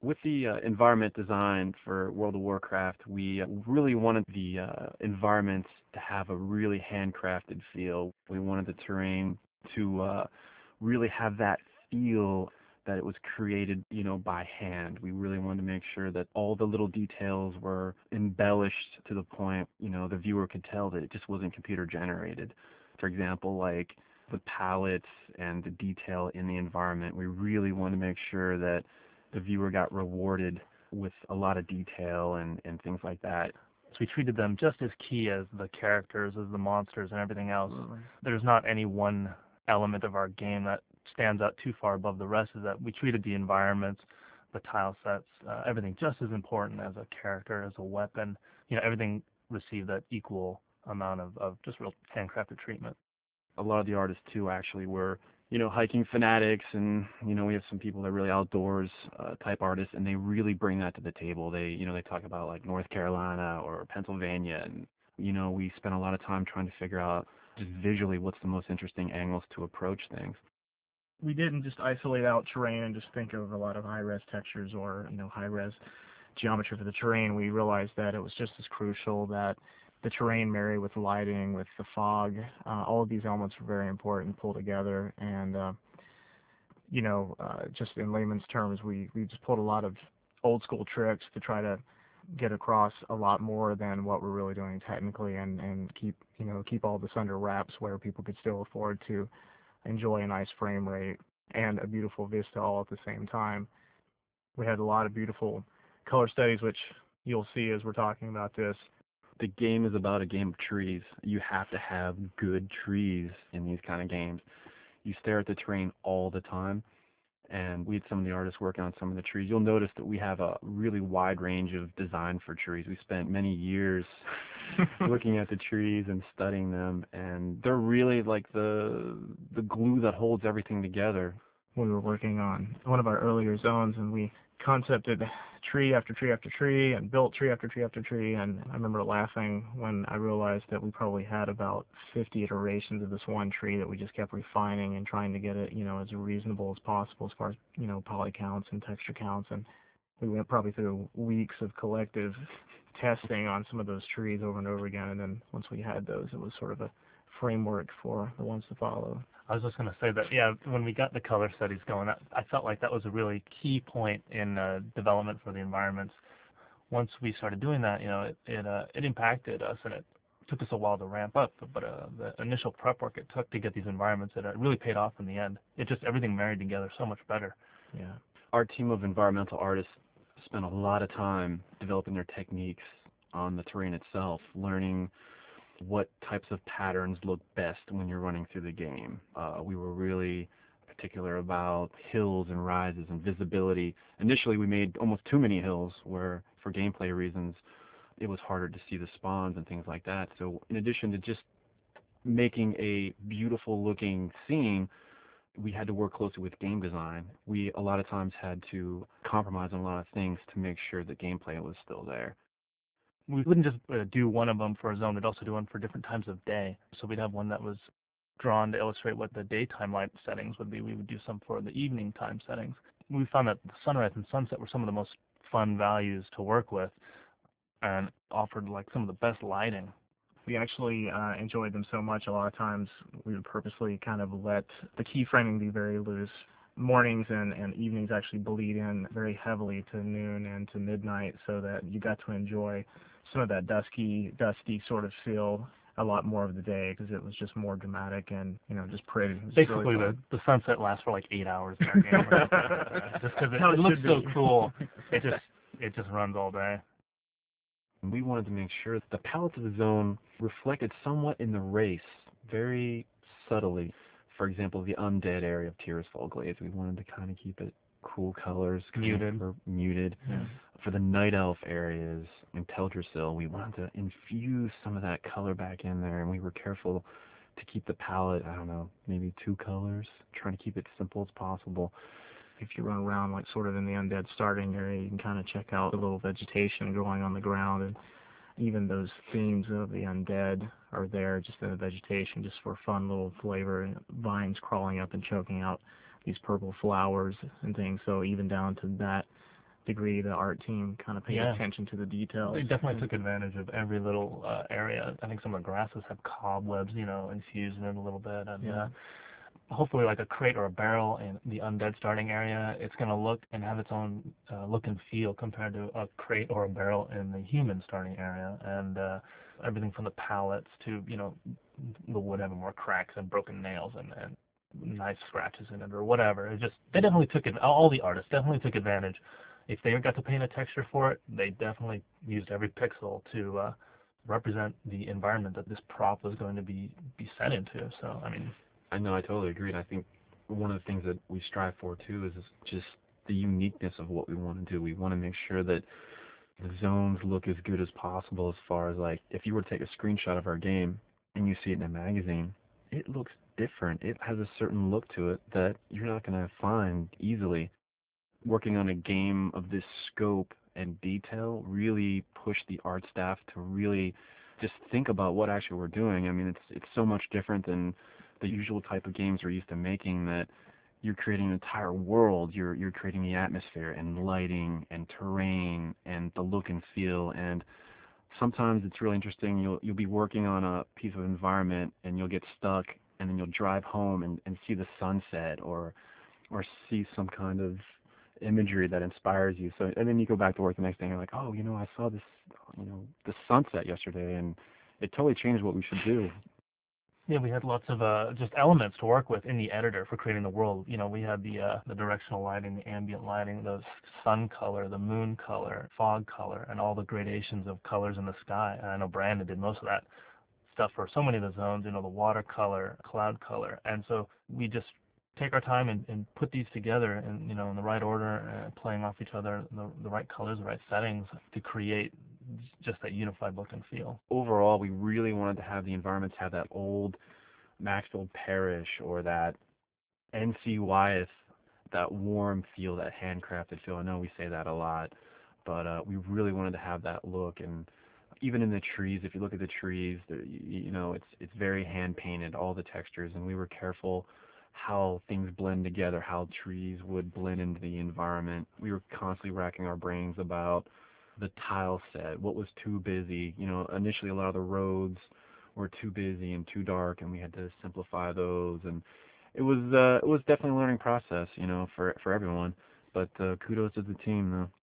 With the environment design for World of Warcraft, we really wanted the environments to have a really handcrafted feel. We wanted the terrain to really have that feel that it was created, by hand. We really wanted to make sure that all the little details were embellished to the point, the viewer could tell that it just wasn't computer generated. For example, like the palettes and the detail in the environment, we really wanted to make sure that the viewer got rewarded with a lot of detail and things like that. So we treated them just as key as the characters, as the monsters, and everything else. Absolutely. There's not any one element of our game that stands out too far above the rest. Is that we treated the environments, the tile sets, everything just as important as a character, as a weapon. Everything received that equal amount of just real handcrafted treatment. A lot of the artists too actually were hiking fanatics, and we have some people that are really outdoors type artists, and they really bring that to the table. They talk about like North Carolina or Pennsylvania, and we spent a lot of time trying to figure out just visually what's the most interesting angles to approach things. We didn't just isolate out terrain and just think of a lot of high-res textures or high-res geometry for the terrain. We realized that it was just as crucial that the terrain marry with lighting, with the fog. All of these elements were very important to pull together. And, just in layman's terms, we just pulled a lot of old school tricks to try to get across a lot more than what we're really doing technically, and keep all this under wraps where people could still afford to enjoy a nice frame rate and a beautiful vista all at the same time. We had a lot of beautiful color studies, which you'll see as we're talking about this. The game is about a game of trees. You have to have good trees in these kind of games. You stare at the terrain all the time, and we had some of the artists working on some of the trees. You'll notice that we have a really wide range of design for trees. We spent many years looking at the trees and studying them, and they're really like the glue that holds everything together. We were working on one of our earlier zones, and we concepted tree after tree after tree and built tree after tree after tree, and I remember laughing when I realized that we probably had about 50 iterations of this one tree that we just kept refining and trying to get it, as reasonable as possible as far as, poly counts and texture counts, and we went probably through weeks of collective testing on some of those trees over and over again, and then once we had those, it was sort of a framework for the ones to follow. I was just going to say that, when we got the color studies going, I felt like that was a really key point in development for the environments. Once we started doing that, it impacted us, and it took us a while to ramp up. But the initial prep work it took to get these environments, it really paid off in the end. Everything married together so much better. Yeah. Our team of environmental artists spent a lot of time developing their techniques on the terrain itself, learning what types of patterns look best when you're running through the game. We were really particular about hills and rises and visibility. Initially, we made almost too many hills where, for gameplay reasons, it was harder to see the spawns and things like that. So in addition to just making a beautiful looking scene, we had to work closely with game design. We a lot of times had to compromise on a lot of things to make sure the gameplay was still there. We wouldn't just do one of them for a zone, we'd also do one for different times of day. So we'd have one that was drawn to illustrate what the daytime light settings would be. We would do some for the evening time settings. We found that the sunrise and sunset were some of the most fun values to work with and offered like some of the best lighting. We actually enjoyed them so much, a lot of times we would purposely kind of let the keyframing be very loose. Mornings and evenings actually bleed in very heavily to noon and to midnight, so that you got to enjoy some of that dusty sort of feel a lot more of the day, because it was just more dramatic and just pretty. Basically, really the sunset lasts for like 8 hours in our game. Just because it looks so cool, it just runs all day. We wanted to make sure that the palettes of the zone reflected somewhat in the race, very subtly. For example, the undead area of Tirisfal Glades, we wanted to kind of keep it cool colors, muted. Yeah. For the night elf areas in Teldrassil, we wanted to infuse some of that color back in there, and we were careful to keep the palette, maybe 2 colors, trying to keep it simple as possible. If you run around like sort of in the undead starting area, you can kind of check out the little vegetation growing on the ground, and even those themes of the undead are there just in the vegetation, just for fun little flavor. Vines crawling up and choking out these purple flowers and things. So even down to that degree the art team kind of paid Yeah. attention to the details. They definitely took advantage of every little area. I think some of the grasses have cobwebs, infused in it a little bit, and Yeah. hopefully like a crate or a barrel in the undead starting area, it's going to look and have its own look and feel compared to a crate or a barrel in the human starting area. And everything from the pallets to, the wood having more cracks and broken nails and nice scratches in it or whatever. They definitely took it, all the artists definitely took advantage. If they got to paint a texture for it, they definitely used every pixel to represent the environment that this prop was going to be set into. So, I mean, I know, I totally agree, and I think one of the things that we strive for too is just the uniqueness of what we want to do. We want to make sure that the zones look as good as possible as far as like if you were to take a screenshot of our game and you see it in a magazine, it looks different. It has a certain look to it that you're not going to find easily. Working on a game of this scope and detail really pushed the art staff to really just think about what actually we're doing. I mean, it's so much different than the usual type of games we're used to making that you're creating an entire world. You're creating the atmosphere and lighting and terrain and the look and feel. And sometimes it's really interesting. You'll be working on a piece of environment and you'll get stuck and then you'll drive home and see the sunset or see some kind of imagery that inspires you. So and then you go back to work the next day and you're like, oh, I saw this, the sunset yesterday and it totally changed what we should do. yeah, we had lots of just elements to work with in the editor for creating the world. We had the directional lighting, the ambient lighting, the sun color, the moon color, fog color, and all the gradations of colors in the sky. And I know Brandon did most of that stuff for so many of the zones, the watercolor, cloud color. And so we just take our time and put these together in, in the right order, playing off each other, the right colors, the right settings to create just that unified look and feel. Overall, we really wanted to have the environments have that old Maxfield Parish or that NC Wyeth, that warm feel, that handcrafted feel. I know we say that a lot, but we really wanted to have that look. And even in the trees, if you look at the trees, it's very hand painted, all the textures, and we were careful how things blend together, how trees would blend into the environment. We were constantly racking our brains about the tile set, what was too busy. Initially a lot of the roads were too busy and too dark, and we had to simplify those. And it was definitely a learning process, for everyone. But kudos to the team, though.